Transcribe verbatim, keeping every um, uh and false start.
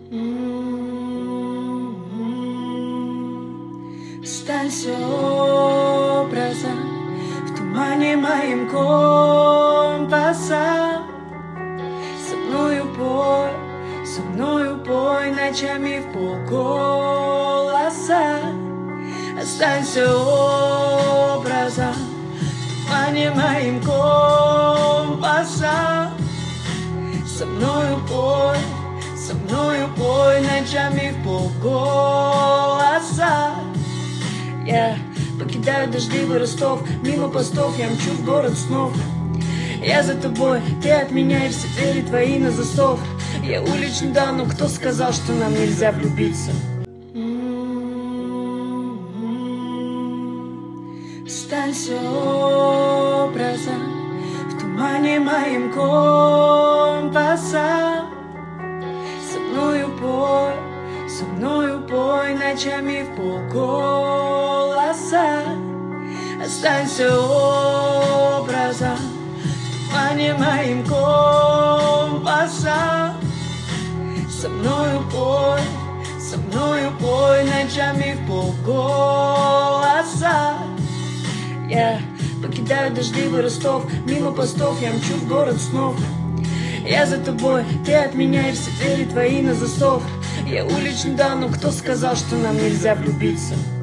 Останься образом в тумане моим компаса. Со мною пой, со мною пой ночами в полголоса. Останься образом в тумане моим компаса. Со мною пой, со мною пой ночами в полголоса. Я покидаю дождливый Ростов, мимо постов я мчу в город снов. Я за тобой, ты от меня, и все двери твои на засов. Я уличный, да, но кто сказал, что нам нельзя влюбиться? Останься образом в тумане моим компаса. Со мною пой, со мною пой ночами в полголоса. Останься образом в тумане моим компаса. Со мною пой, со мною пой ночами в полголоса. Я покидаю дождливый Ростов, мимо постов я мчу в город снов. Я за тобой, ты от меня, и все двери твои на засов. Я уличный, да, но кто сказал, что нам нельзя влюбиться?